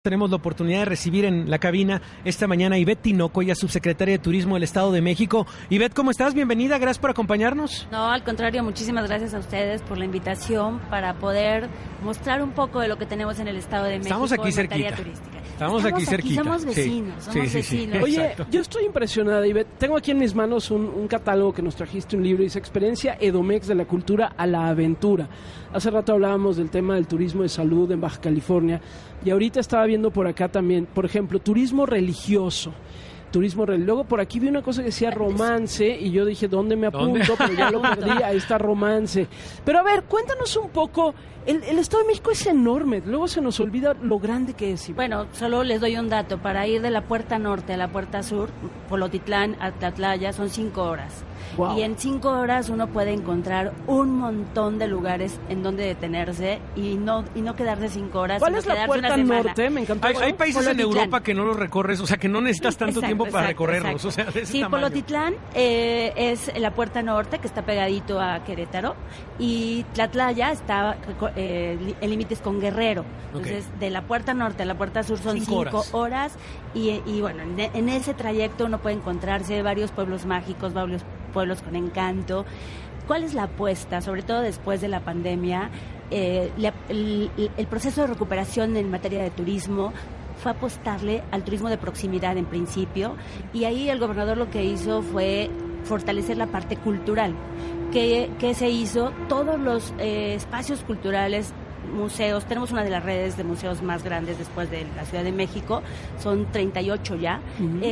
Tenemos la oportunidad de recibir en la cabina esta mañana a Ivette Tinoco, ella es subsecretaria de Turismo del Estado de México. Ivette, ¿cómo estás? Bienvenida, gracias por acompañarnos. No, al contrario, muchísimas gracias a ustedes por la invitación para poder mostrar un poco de lo que tenemos en el Estado de México. Estamos aquí en cerquita. materia turística. Estamos aquí cerquita. Somos vecinos, Sí. Oye, Exacto. yo estoy impresionada, Ivette. Tengo aquí en mis manos un catálogo que nos trajiste, un libro, dice Experiencia Edomex de la cultura a la aventura. Hace rato hablábamos del tema del turismo de salud en Baja California y ahorita estaba viendo por acá también, por ejemplo, turismo religioso. Luego por aquí vi una cosa que decía romance y yo dije, ¿dónde me apunto? Pero ya lo perdí, ahí está romance. Pero a ver, cuéntanos un poco, el Estado de México es enorme, luego se nos olvida lo grande que es. Bueno, solo les doy un dato, para ir de la puerta norte a la puerta sur, Polotitlán a Tlatlaya, son 5 horas. Wow. Y en 5 horas uno puede encontrar un montón de lugares en donde detenerse y no quedarse 5 horas. ¿Cuál sino es la quedarse puerta una semana. norte? Me encantó. Hay países en Polotitlán. Europa que no los recorres, o sea, que no necesitas tanto tiempo para recorrerlos. O sea, de ese sí, tamaño. Polotitlán es la puerta norte, que está pegadito a Querétaro, y Tlatlaya está el límite es con Guerrero. Entonces, de la puerta norte a la puerta sur son 5 horas y bueno, en ese trayecto uno puede encontrarse varios pueblos mágicos, varios pueblos con encanto. ¿Cuál es la apuesta? Sobre todo después de la pandemia, el proceso de recuperación en materia de turismo fue apostarle al turismo de proximidad en principio, y ahí el gobernador lo que hizo fue fortalecer la parte cultural. ¿Qué se hizo? Todos los espacios culturales, museos, tenemos una de las redes de museos más grandes después de la Ciudad de México, son 38 ya,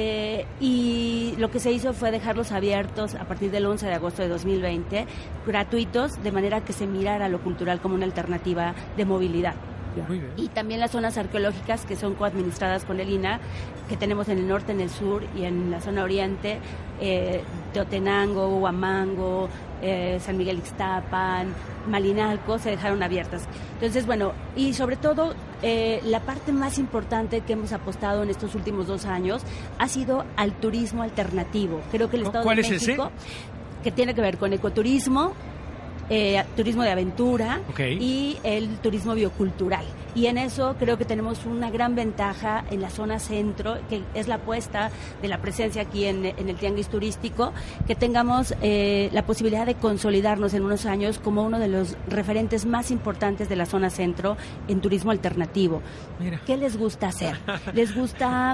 y lo que se hizo fue dejarlos abiertos a partir del 11 de agosto de 2020, gratuitos, de manera que se mirara lo cultural como una alternativa de movilidad. Muy bien. Y también las zonas arqueológicas que son coadministradas con el INAH, que tenemos en el norte, en el sur y en la zona oriente, Teotenango, Huamango, San Miguel Ixtapan, Malinalco, se dejaron abiertas. Entonces, bueno, y sobre todo la parte más importante que hemos apostado en estos últimos 2 años ha sido al turismo alternativo. Creo que el Estado de México, que tiene que ver con ecoturismo, turismo de aventura y el turismo biocultural. Y en eso creo que tenemos una gran ventaja en la zona centro, que es la apuesta de la presencia aquí en el tianguis turístico, que tengamos la posibilidad de consolidarnos en unos años como uno de los referentes más importantes de la zona centro en turismo alternativo. Mira. ¿Qué les gusta hacer? Les gusta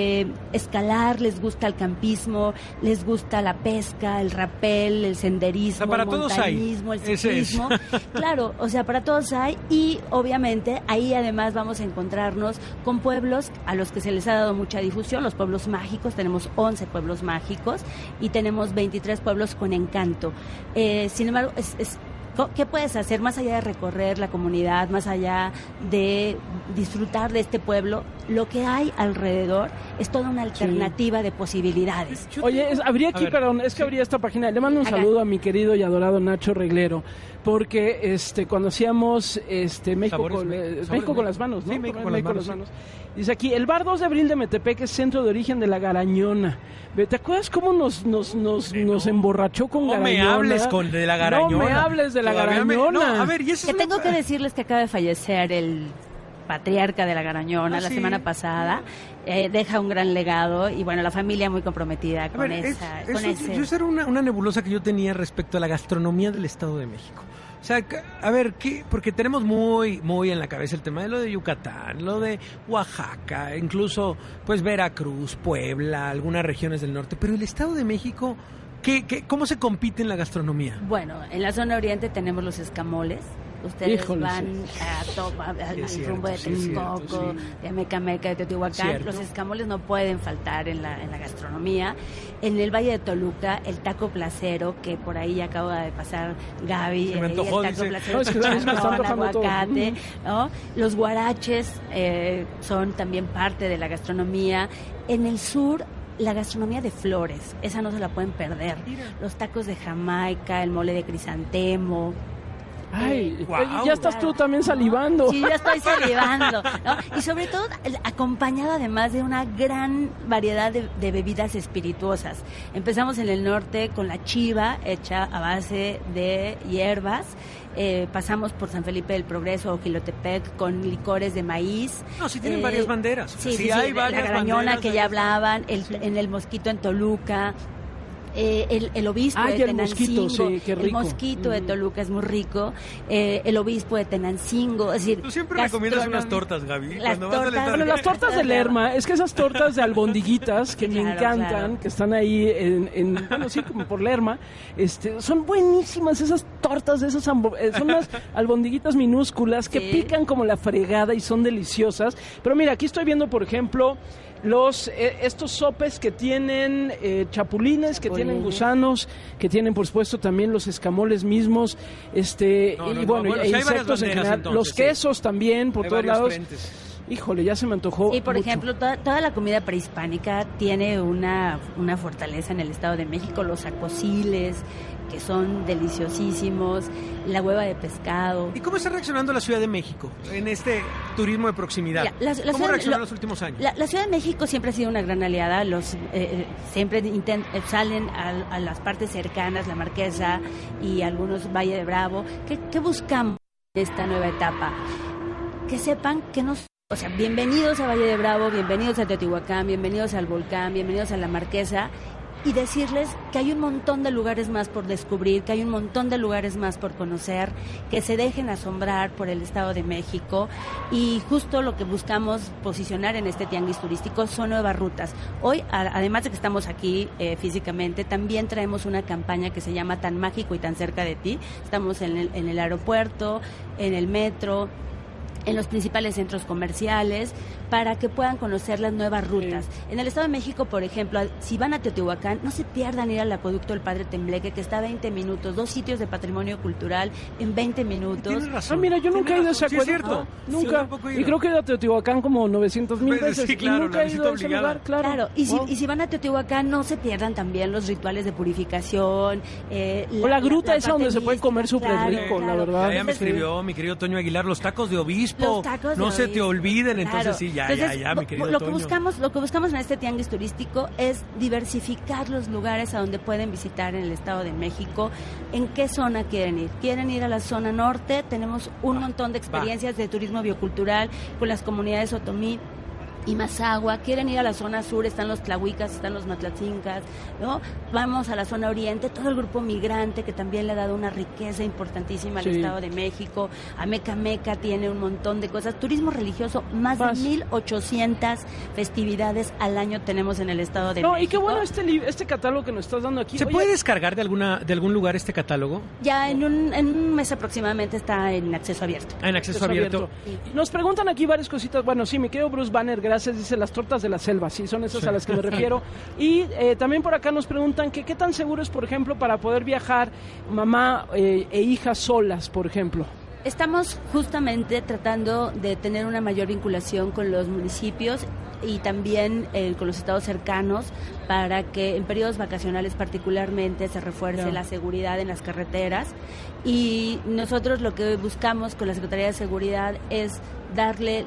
escalar, les gusta el campismo, les gusta la pesca, el rappel, el senderismo, para el todos montañismo, hay. el ciclismo. Claro, o sea, para todos hay, y obviamente ahí además vamos a encontrarnos con pueblos a los que se les ha dado mucha difusión, los pueblos mágicos. Tenemos 11 pueblos mágicos y tenemos 23 pueblos con encanto. Sin embargo, ¿qué puedes hacer más allá de recorrer la comunidad, más allá de disfrutar de este pueblo? Lo que hay alrededor es toda una alternativa de posibilidades. Oye, habría esta página. Le mando un saludo a mi querido y adorado Nacho Reglero, porque cuando hacíamos México con las manos, ¿no? Sí, México con las manos. Dice aquí, el bar 2 de abril de Metepec es centro de origen de la Garañona. ¿Te acuerdas cómo nos emborrachó con Garañona? No me hables de la Garañona. No me hables de la Garañona. A ver, y eso que tengo que decirles que acaba de fallecer el patriarca de la Garañona la semana pasada. Deja un gran legado y bueno, la familia muy comprometida con esa. Esa era una nebulosa que yo tenía respecto a la gastronomía del Estado de México. O sea, a ver, porque tenemos muy en la cabeza el tema de lo de Yucatán, lo de Oaxaca, incluso pues Veracruz, Puebla, algunas regiones del norte, pero el Estado de México, ¿cómo se compite en la gastronomía? Bueno, en la zona oriente tenemos los escamoles. Ustedes van al rumbo de Texcoco, de Amecameca, de Teotihuacán. Los escamoles no pueden faltar en la gastronomía. En el Valle de Toluca, el taco placero, que por ahí acaba de pasar Gaby, el taco placero con aguacate, ¿no? Los guaraches son también parte de la gastronomía. En el sur, la gastronomía de flores, esa no se la pueden perder. Los tacos de Jamaica, el mole de crisantemo, Ay, ya estás tú también salivando. Sí, ya estoy salivando, ¿no? Y sobre todo acompañado además de una gran variedad de bebidas espirituosas. Empezamos en el norte con la chiva hecha a base de hierbas. Pasamos por San Felipe del Progreso o Jilotepec con licores de maíz. No, sí tienen varias banderas. Sí, hay varias la Garañona banderas, que ya hablaban, en el Mosquito en Toluca. El obispo de Tenancingo, el mosquito de Toluca es muy rico, el obispo de Tenancingo, es decir, tú siempre recomiendas unas tortas, Gaby. Las tortas de Lerma, es que esas tortas de albondiguitas que me encantan, que están ahí bueno, sí, como por Lerma, son buenísimas esas tortas, son unas albondiguitas minúsculas que pican como la fregada y son deliciosas. Pero mira, aquí estoy viendo, por ejemplo, estos sopes que tienen chapulines, que tienen gusanos, que tienen por supuesto también los escamoles mismos, bueno, insectos en general, entonces, los quesos también por todos lados. Frentes. Híjole, ya se me antojó. Y por mucho. ejemplo, toda la comida prehispánica tiene una fortaleza en el Estado de México, los acosiles, que son deliciosísimos, la hueva de pescado. ¿Y cómo está reaccionando la Ciudad de México en este turismo de proximidad? ¿Cómo reaccionó en los últimos años? La Ciudad de México siempre ha sido una gran aliada, siempre salen a las partes cercanas, la Marquesa y algunos Valle de Bravo. ¿Qué buscamos en esta nueva etapa? Que sepan que bienvenidos a Valle de Bravo, bienvenidos a Teotihuacán, bienvenidos al Volcán, bienvenidos a la Marquesa, y decirles que hay un montón de lugares más por descubrir, que hay un montón de lugares más por conocer, que se dejen asombrar por el Estado de México, y justo lo que buscamos posicionar en este tianguis turístico son nuevas rutas. Hoy, además de que estamos aquí físicamente, también traemos una campaña que se llama Tan Mágico y Tan Cerca de Ti. Estamos en el aeropuerto, en el metro, en los principales centros comerciales, para que puedan conocer las nuevas rutas. En el Estado de México, por ejemplo, si van a Teotihuacán, no se pierdan ir al acueducto del Padre Tembleque, que está a 20 minutos, 2 sitios de patrimonio cultural en 20 minutos. Tienes razón. Mira, yo nunca he ido a ese acueducto. Sí, es cierto. Nunca. Sí, y creo que he ido a Teotihuacán como 900,000 veces. Sí, claro, y nunca he ido a ese lugar, claro. Y si van a Teotihuacán, no se pierdan también los rituales de purificación. O la gruta esa donde se puede comer súper rico, la verdad. Ya me escribió mi querido Toño Aguilar, los tacos de obispo. No se te olviden, entonces sí, ya, mi querido Lo que buscamos en este tianguis turístico es diversificar los lugares a donde pueden visitar en el Estado de México. ¿En qué zona quieren ir? ¿Quieren ir a la zona norte? Tenemos un montón de experiencias de turismo biocultural con las comunidades otomí y Mazahua. Quieren ir a la zona sur, están los tlahuicas, están los matlatzincas, ¿no? Vamos a la zona oriente, todo el grupo migrante que también le ha dado una riqueza importantísima al Estado de México. Ameca Meca tiene un montón de cosas. Turismo religioso, más de 1,800 festividades al año tenemos en el Estado de México. Y qué bueno este catálogo que nos estás dando aquí. ¿Se puede descargar de algún lugar este catálogo? Ya en un mes aproximadamente está en acceso abierto. En acceso abierto. Sí. Nos preguntan aquí varias cositas. Bueno, sí, mi querido Bruce Banner, gracias, dice las tortas de la selva, sí, son esas a las que me refiero. Y también por acá nos preguntan que qué tan seguro es, por ejemplo, para poder viajar mamá e hija solas, por ejemplo. Estamos justamente tratando de tener una mayor vinculación con los municipios y también con los estados cercanos para que en periodos vacacionales particularmente se refuerce la seguridad en las carreteras, y nosotros lo que buscamos con la Secretaría de Seguridad es darle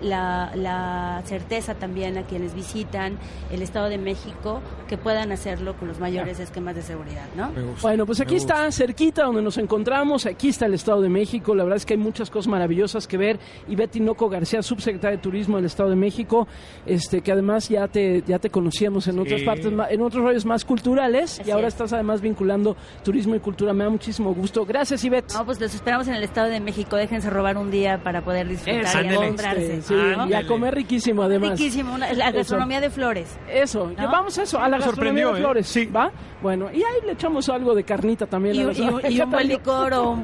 la certeza también a quienes visitan el Estado de México que puedan hacerlo con los mayores esquemas de seguridad, ¿no? Bueno, pues aquí está, cerquita donde nos encontramos, aquí está el Estado de México. La verdad es que hay muchas cosas maravillosas que ver. Ivette Tinoco García, subsecretaria de Turismo del Estado de México, que además ya te conocíamos en otras partes, en otros rollos más culturales. Así y ahora estás además vinculando turismo y cultura. Me da muchísimo gusto. Gracias, Ivette. No, pues los esperamos en el Estado de México. Déjense robar un día para poder disfrutar y asombrarse. Y a comer riquísimo, además. Riquísimo, la gastronomía de flores. Eso, ¿no? Vamos a la gastronomía de flores. Sí. ¿Va? Bueno, y ahí le echamos algo de carnita también. Y un buen licor o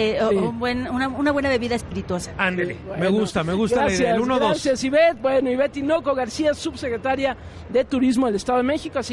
una buena bebida espirituosa. Ándele, bueno, me gusta gracias, el 1-2. Gracias, Ivette. Bueno, Ivette Tinoco García, subsecretaria de Turismo del Estado de México. Así